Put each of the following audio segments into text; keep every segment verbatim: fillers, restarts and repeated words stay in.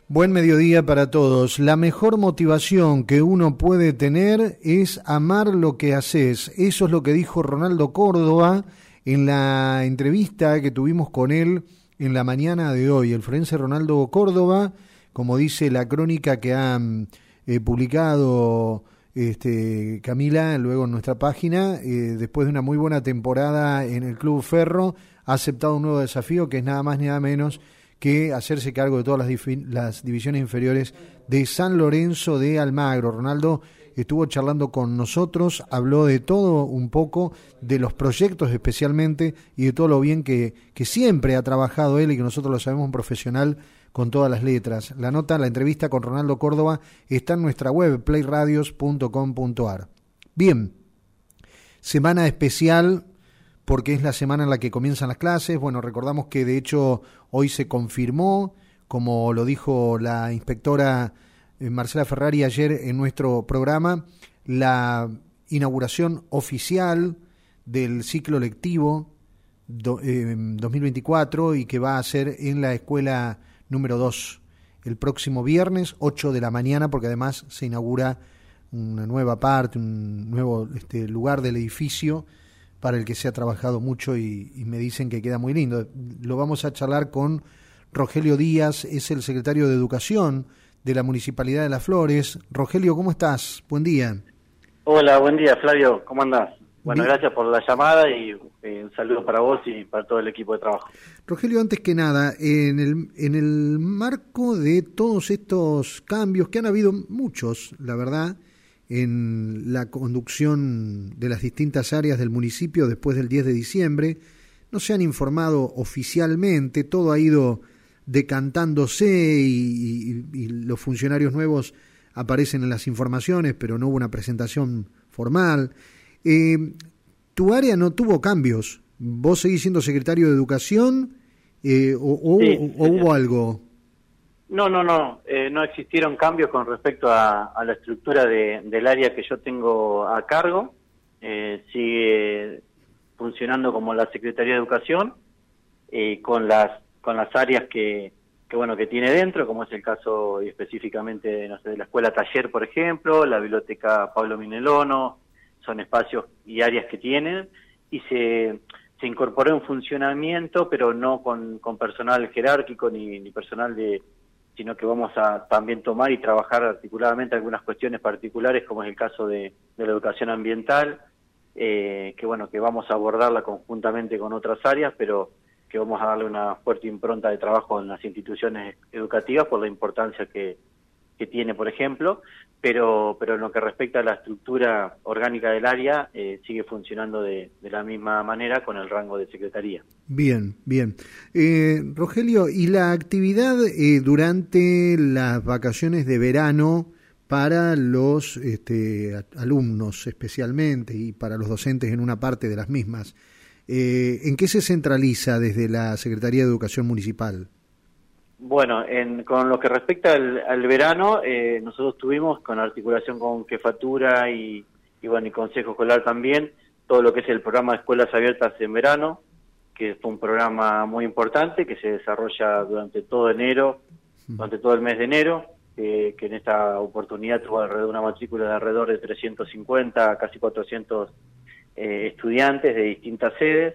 Buen mediodía para todos. La mejor motivación que uno puede tener es amar lo que haces. Eso es lo que dijo Ronaldo Córdoba en la entrevista que tuvimos con él en la mañana de hoy. El forense Ronaldo Córdoba, como dice la crónica que ha eh, publicado este, Camila luego en nuestra página, eh, después de una muy buena temporada en el Club Ferro, ha aceptado un nuevo desafío que es nada más ni nada menos que hacerse cargo de todas las, difi- las divisiones inferiores de San Lorenzo de Almagro. Ronaldo estuvo charlando con nosotros, habló de todo un poco, de los proyectos especialmente, y de todo lo bien que, que siempre ha trabajado él y que nosotros lo sabemos, un profesional con todas las letras. La nota, la entrevista con Ronaldo Córdoba está en nuestra web, play radios punto com punto a r. Bien, semana especial porque es la semana en la que comienzan las clases. Bueno, recordamos que de hecho hoy se confirmó, como lo dijo la inspectora eh, Marcela Ferrari ayer en nuestro programa, la inauguración oficial del ciclo lectivo do, eh, dos mil veinticuatro, y que va a ser en la escuela número dos el próximo viernes, ocho de la mañana, porque además se inaugura una nueva parte, un nuevo este, lugar del edificio para el que se ha trabajado mucho y, y me dicen que queda muy lindo. Lo vamos a charlar con Rogelio Díaz, es el secretario de Educación de la Municipalidad de Las Flores. Rogelio, ¿cómo estás? Buen día. Hola, buen día, Flavio, ¿cómo andás? Bueno, Bien. Gracias por la llamada y eh, un saludo para vos y para todo el equipo de trabajo. Rogelio, antes que nada, en el, en el marco de todos estos cambios, que han habido muchos, la verdad, en la conducción de las distintas áreas del municipio después del diez de diciembre, no se han informado oficialmente, todo ha ido decantándose y, y, y los funcionarios nuevos aparecen en las informaciones, pero no hubo una presentación formal. Eh, tu área no tuvo cambios, vos seguís siendo secretario de Educación eh, o, o, Sí, o hubo algo. No, no, no, eh, no existieron cambios con respecto a, a la estructura de, del área que yo tengo a cargo. Eh, sigue funcionando como la Secretaría de Educación, eh, con las con las áreas que, que bueno que tiene dentro, como es el caso específicamente, no sé, de la Escuela Taller, por ejemplo, la Biblioteca Pablo Minelono, son espacios y áreas que tienen, y se, se incorporó en funcionamiento, pero no con, con personal jerárquico ni, ni personal de sino que vamos a también tomar y trabajar articuladamente algunas cuestiones particulares, como es el caso de, de la educación ambiental, eh, que bueno, que vamos a abordarla conjuntamente con otras áreas, pero que vamos a darle una fuerte impronta de trabajo en las instituciones educativas por la importancia que, que tiene, por ejemplo, pero pero en lo que respecta a la estructura orgánica del área, eh, sigue funcionando de, de la misma manera con el rango de secretaría. Bien, bien. Eh, Rogelio, ¿y la actividad eh, durante las vacaciones de verano para los este, alumnos especialmente y para los docentes en una parte de las mismas, eh, en qué se centraliza desde la Secretaría de Educación Municipal? Bueno, en, con lo que respecta al, al verano, eh, nosotros tuvimos, con articulación con Jefatura y, y bueno y Consejo Escolar también, todo lo que es el programa de Escuelas Abiertas en Verano, que fue un programa muy importante que se desarrolla durante todo enero, durante todo el mes de enero, eh, que en esta oportunidad tuvo alrededor una matrícula de alrededor de trescientos cincuenta, casi cuatrocientos eh, estudiantes de distintas sedes.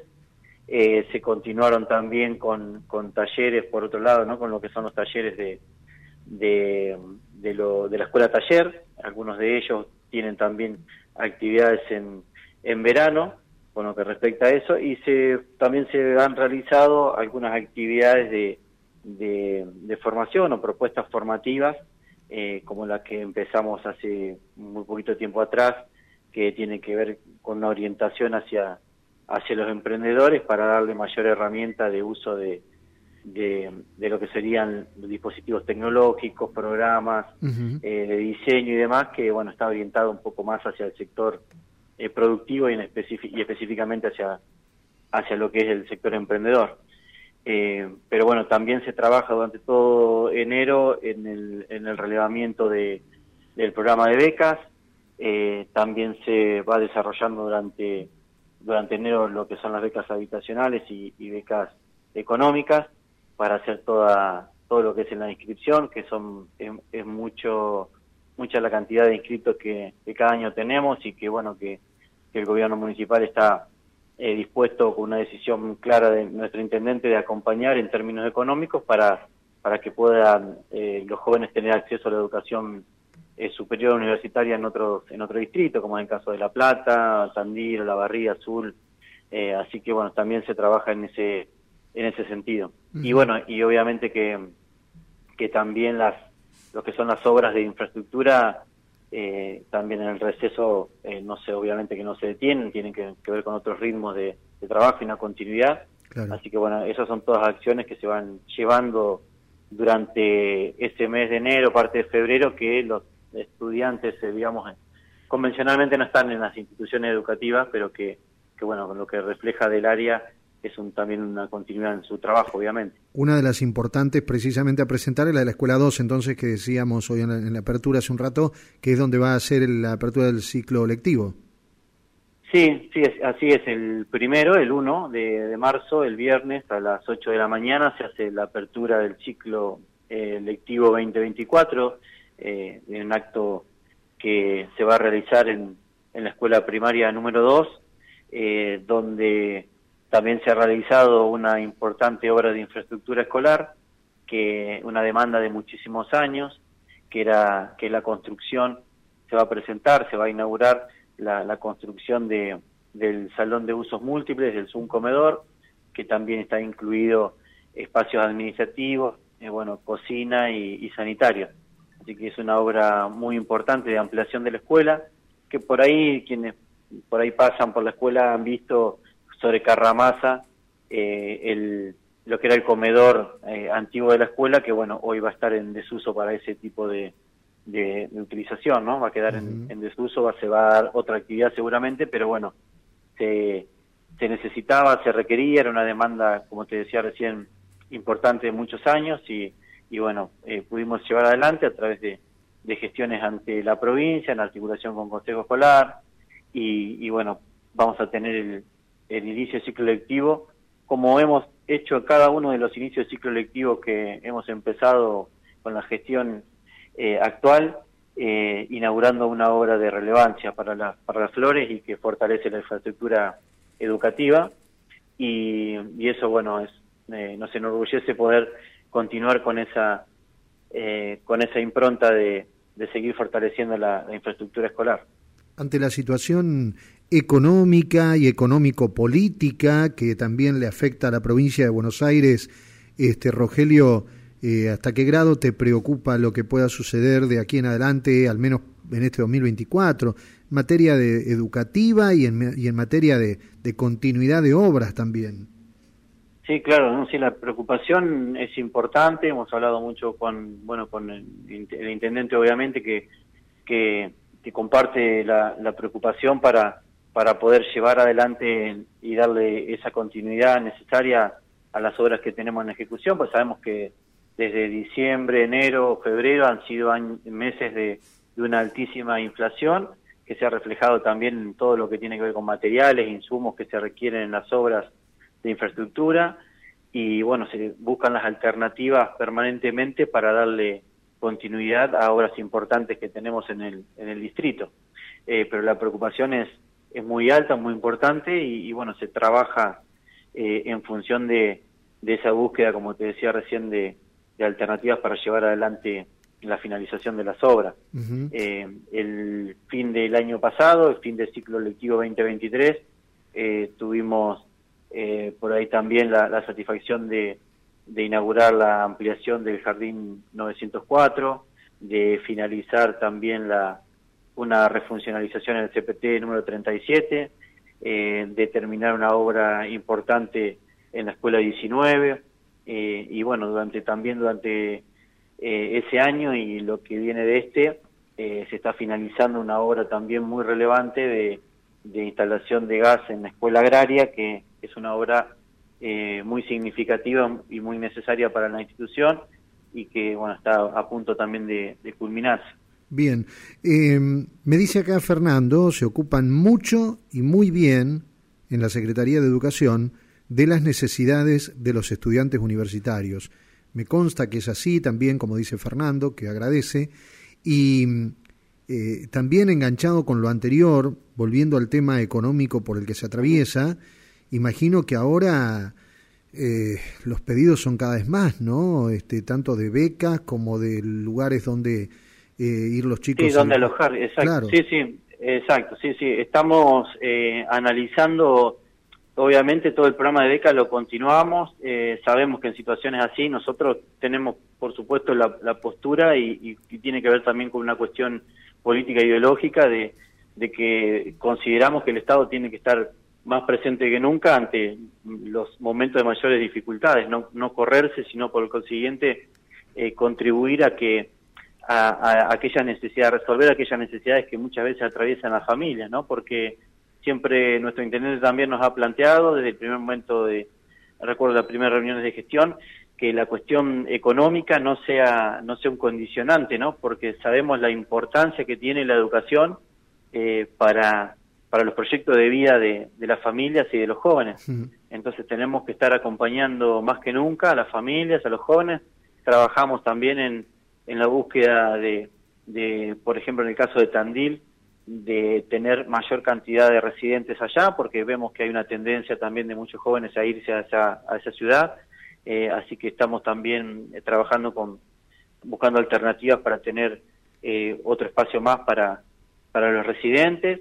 Eh, se continuaron también con, con talleres, por otro lado, ¿no? Con lo que son los talleres de de, de, lo, de la Escuela Taller. Algunos de ellos tienen también actividades en, en verano, con lo que respecta a eso, y se también se han realizado algunas actividades de, de, de formación o propuestas formativas, eh, como la que empezamos hace muy poquito tiempo atrás, que tiene que ver con una orientación hacia hacia los emprendedores para darle mayor herramienta de uso de, de, de lo que serían los dispositivos tecnológicos, programas uh-huh. eh, de diseño y demás, que bueno está orientado un poco más hacia el sector eh, productivo y, en específic- y específicamente hacia, hacia lo que es el sector emprendedor. Eh, pero bueno, también se trabaja durante todo enero en el, en el relevamiento de, del programa de becas, eh, también se va desarrollando durante durante enero lo que son las becas habitacionales y, y becas económicas, para hacer toda todo lo que es en la inscripción, que son es, es mucho mucha la cantidad de inscritos que, que cada año tenemos y que bueno que, que el gobierno municipal está eh, dispuesto con una decisión clara de nuestro intendente de acompañar en términos económicos para para que puedan eh, los jóvenes tener acceso a la educación eh, superior universitaria en otros en otro distrito, como es el caso de La Plata, Tandil, Olavarría, Azul, eh, así que bueno, también se trabaja en ese en ese sentido. Uh-huh. Y bueno, y obviamente que que también las lo que son las obras de infraestructura eh, también en el receso, eh, no sé, obviamente que no se detienen, tienen que, que ver con otros ritmos de, de trabajo y una continuidad. Claro. Así que bueno, esas son todas acciones que se van llevando durante este mes de enero, parte de febrero, que los estudiantes, eh, digamos, convencionalmente no están en las instituciones educativas, pero que, que bueno, con lo que refleja del área es un, también una continuidad en su trabajo, obviamente. Una de las importantes precisamente a presentar es la de la Escuela dos, entonces, que decíamos hoy en la, en la apertura hace un rato, que es donde va a ser la apertura del ciclo lectivo. Sí, sí, es, así es. El primero, el uno de, de marzo, el viernes a las ocho de la mañana, se hace la apertura del ciclo eh, lectivo veinte veinticuatro, eh, en un acto que se va a realizar en, en la escuela primaria número dos, eh, donde también se ha realizado una importante obra de infraestructura escolar, que una demanda de muchísimos años, que era que la construcción se va a presentar, se va a inaugurar la, la construcción de del salón de usos múltiples, del Zoom comedor, que también está incluido espacios administrativos, eh, bueno, cocina y, y sanitario. Así que es una obra muy importante de ampliación de la escuela, que por ahí quienes por ahí pasan por la escuela han visto sobre Carramasa, eh, el, lo que era el comedor eh, antiguo de la escuela, que bueno, hoy va a estar en desuso para ese tipo de, de, de utilización, ¿no? Va a quedar uh-huh. en, en desuso, va, se va a dar otra actividad seguramente, pero bueno, se, se necesitaba, se requería, era una demanda, como te decía recién, importante de muchos años y, y bueno, eh, pudimos llevar adelante a través de, de gestiones ante la provincia, en articulación con Consejo Escolar y, y bueno, vamos a tener el el inicio del ciclo lectivo, como hemos hecho cada uno de los inicios de ciclo lectivo que hemos empezado con la gestión eh, actual, eh, inaugurando una obra de relevancia para, la, para las Flores y que fortalece la infraestructura educativa, y, y eso, bueno, es, eh, nos enorgullece poder continuar con esa, eh, con esa impronta de, de seguir fortaleciendo la, la infraestructura escolar. Ante la situación económica y económico-política que también le afecta a la provincia de Buenos Aires, este Rogelio, eh, ¿hasta qué grado te preocupa lo que pueda suceder de aquí en adelante, al menos en este dos mil veinticuatro, en materia de educativa y en, y en materia de, de continuidad de obras también? Sí, claro, ¿no? Sí, la preocupación es importante. Hemos hablado mucho con, bueno, con el, el intendente, obviamente, que que que comparte la, la preocupación para, para poder llevar adelante y darle esa continuidad necesaria a las obras que tenemos en ejecución, pues sabemos que desde diciembre, enero, febrero han sido años, meses de, de una altísima inflación, que se ha reflejado también en todo lo que tiene que ver con materiales, insumos que se requieren en las obras de infraestructura, y bueno, se buscan las alternativas permanentemente para darle continuidad a obras importantes que tenemos en el en el distrito, eh, pero la preocupación es es muy alta, muy importante y, y bueno, se trabaja eh, en función de, de esa búsqueda, como te decía recién, de, de alternativas para llevar adelante la finalización de las obras. Uh-huh. Eh, el fin del año pasado, el fin del ciclo lectivo veinte veintitrés, eh, tuvimos eh, por ahí también la, la satisfacción de de inaugurar la ampliación del Jardín novecientos cuatro, de finalizar también la una refuncionalización en el C P T número treinta y siete, eh, de terminar una obra importante en la Escuela diecinueve, eh, y bueno, durante también durante eh, ese año y lo que viene de este, eh, se está finalizando una obra también muy relevante de, de instalación de gas en la Escuela Agraria, que es una obra Eh, muy significativa y muy necesaria para la institución y que bueno está a punto también de, de culminarse. Bien, eh, me dice acá Fernando, se ocupan mucho y muy bien en la Secretaría de Educación de las necesidades de los estudiantes universitarios. me consta que es así también, como dice Fernando, que agradece, y eh, también enganchado con lo anterior, volviendo al tema económico por el que se atraviesa, imagino que ahora eh, los pedidos son cada vez más, ¿no? Este, tanto de becas como de lugares donde eh, ir los chicos. Sí, donde alojar, exacto. Claro. Sí, sí, exacto, sí, sí. Estamos eh, analizando, obviamente todo el programa de becas lo continuamos, eh, sabemos que en situaciones así nosotros tenemos, por supuesto, la, la postura y, y, y tiene que ver también con una cuestión política ideológica de, de que consideramos que el Estado tiene que estar más presente que nunca ante los momentos de mayores dificultades, no, no correrse, sino por el consiguiente eh, contribuir a que a, a aquellas necesidades, resolver aquellas necesidades que muchas veces atraviesan las familias, ¿no? Porque siempre nuestro intendente también nos ha planteado desde el primer momento de, recuerdo las primeras reuniones de gestión, que la cuestión económica no sea no sea un condicionante, ¿no? Porque sabemos la importancia que tiene la educación eh, para para los proyectos de vida de, de las familias y de los jóvenes. Uh-huh. Entonces tenemos que estar acompañando más que nunca a las familias, a los jóvenes. Trabajamos también en, en la búsqueda de, de, por ejemplo, en el caso de Tandil, de tener mayor cantidad de residentes allá, porque vemos que hay una tendencia también de muchos jóvenes a irse a esa, a esa ciudad. Eh, así que estamos también eh, trabajando con, buscando alternativas para tener eh, otro espacio más para, para los residentes.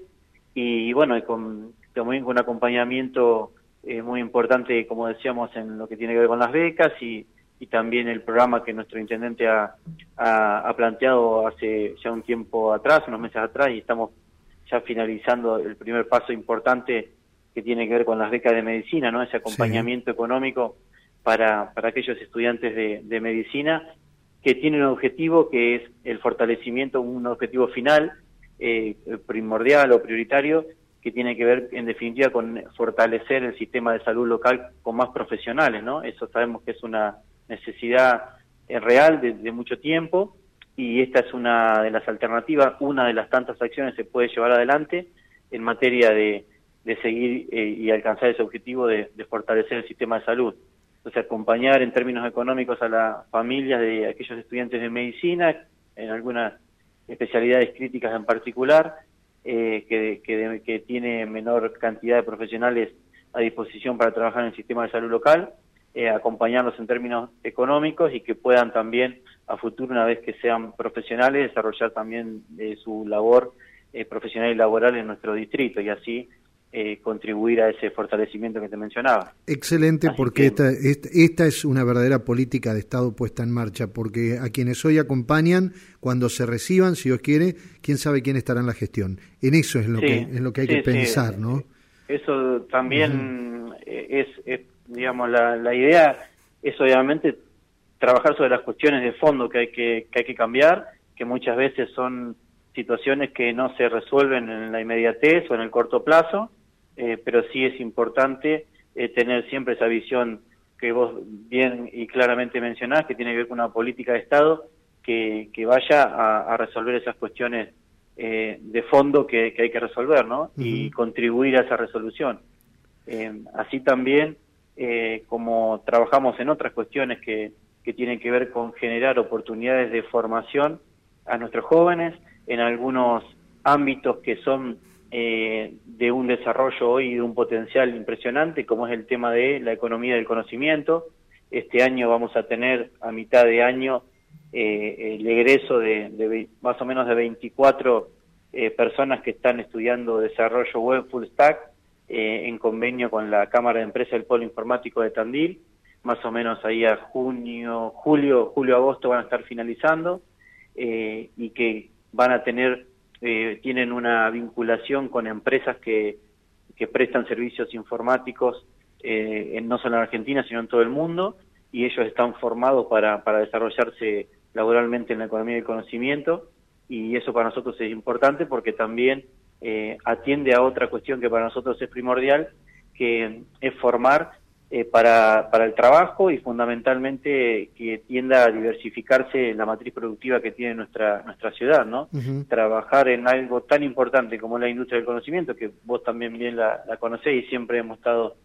Y bueno, y con, también con un acompañamiento eh, muy importante, como decíamos, en lo que tiene que ver con las becas y, y también el programa que nuestro intendente ha, ha, ha planteado hace ya un tiempo atrás, unos meses atrás, y estamos ya finalizando el primer paso importante que tiene que ver con las becas de medicina, ¿no? Ese acompañamiento sí. económico para, para aquellos estudiantes de, de medicina que tienen un objetivo que es el fortalecimiento, un objetivo final, Eh, primordial o prioritario, que tiene que ver en definitiva con fortalecer el sistema de salud local con más profesionales, ¿no? Eso sabemos que es una necesidad eh, real de, de mucho tiempo, y esta es una de las alternativas, una de las tantas acciones que se puede llevar adelante en materia de, de seguir eh, y alcanzar ese objetivo de, de fortalecer el sistema de salud. Entonces, acompañar en términos económicos a las familias de aquellos estudiantes de medicina, en algunas especialidades críticas en particular, eh, que, que, que tiene menor cantidad de profesionales a disposición para trabajar en el sistema de salud local, eh, acompañarlos en términos económicos y que puedan también a futuro, una vez que sean profesionales, desarrollar también eh, su labor eh, profesional y laboral en nuestro distrito y así Eh, contribuir a ese fortalecimiento que te mencionaba. Excelente, Así porque que... esta, esta, esta es una verdadera política de Estado puesta en marcha, porque a quienes hoy acompañan, cuando se reciban, si Dios quiere, quién sabe quién estará en la gestión. En eso es lo sí, que es lo que hay sí, que pensar, sí. ¿no? Eso también uh-huh. es, es, digamos, la, la idea es obviamente trabajar sobre las cuestiones de fondo que hay que, que hay que cambiar, que muchas veces son situaciones que no se resuelven en la inmediatez o en el corto plazo. Eh, pero sí es importante eh, tener siempre esa visión que vos bien y claramente mencionás, que tiene que ver con una política de Estado que, que vaya a, a resolver esas cuestiones eh, de fondo que, que hay que resolver, ¿no? Uh-huh. Y contribuir a esa resolución. Eh, así también, eh, como trabajamos en otras cuestiones que, que tienen que ver con generar oportunidades de formación a nuestros jóvenes, en algunos ámbitos que son Eh, de un desarrollo hoy y de un potencial impresionante, como es el tema de la economía del conocimiento. Este año vamos a tener, a mitad de año, eh, el egreso de, de más o menos de veinticuatro eh, personas que están estudiando desarrollo web full stack, eh, en convenio con la Cámara de Empresas del Polo Informático de Tandil. Más o menos ahí a junio, julio, julio, agosto van a estar finalizando, eh, y que van a tener Eh, tienen una vinculación con empresas que, que prestan servicios informáticos eh, en, no solo en Argentina, sino en todo el mundo, y ellos están formados para, para desarrollarse laboralmente en la economía del conocimiento, y eso para nosotros es importante porque también eh, atiende a otra cuestión que para nosotros es primordial, que es formar eh, para, para el trabajo y fundamentalmente que tienda a diversificarse la matriz productiva que tiene nuestra nuestra ciudad, ¿no? Uh-huh. Trabajar en algo tan importante como la industria del conocimiento, que vos también bien la, la conocés y siempre hemos estado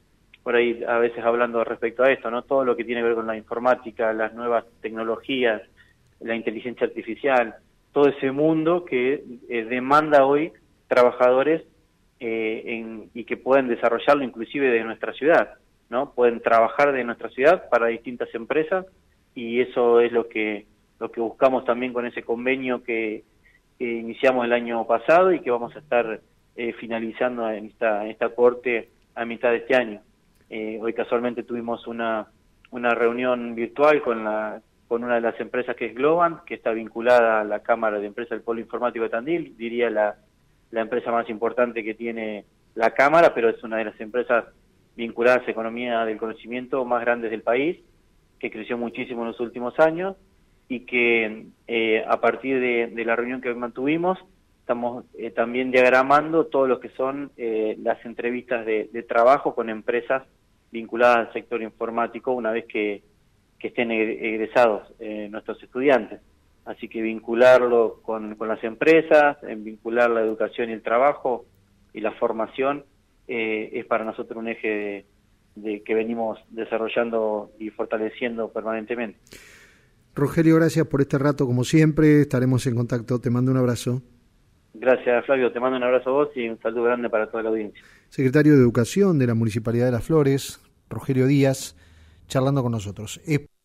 por ahí a veces hablando respecto a esto, ¿no? Todo lo que tiene que ver con la informática, las nuevas tecnologías, la inteligencia artificial, todo ese mundo que eh, demanda hoy trabajadores eh, en, y que pueden desarrollarlo inclusive de nuestra ciudad, ¿no? Pueden trabajar de nuestra ciudad para distintas empresas, y eso es lo que lo que buscamos también con ese convenio que, que iniciamos el año pasado y que vamos a estar eh, finalizando en esta, en esta corte a mitad de este año. Eh, hoy casualmente tuvimos una, una reunión virtual con la con una de las empresas que es Globant, que está vinculada a la Cámara de Empresas del Polo Informático de Tandil, diría la, la empresa más importante que tiene la Cámara, pero es una de las empresas vinculadas a economía del conocimiento más grandes del país, que creció muchísimo en los últimos años, y que eh, a partir de, de la reunión que mantuvimos, estamos eh, también diagramando todo lo que son eh, las entrevistas de, de trabajo con empresas vinculadas al sector informático una vez que, que estén egresados eh, nuestros estudiantes. Así que vincularlo con, con las empresas, en vincular la educación y el trabajo y la formación, eh, es para nosotros un eje de, de que venimos desarrollando y fortaleciendo permanentemente. Rogelio, gracias por este rato, como siempre, estaremos en contacto, te mando un abrazo. Gracias, Flavio, te mando un abrazo a vos y un saludo grande para toda la audiencia. Secretario de Educación de la Municipalidad de Las Flores, Rogelio Díaz, charlando con nosotros.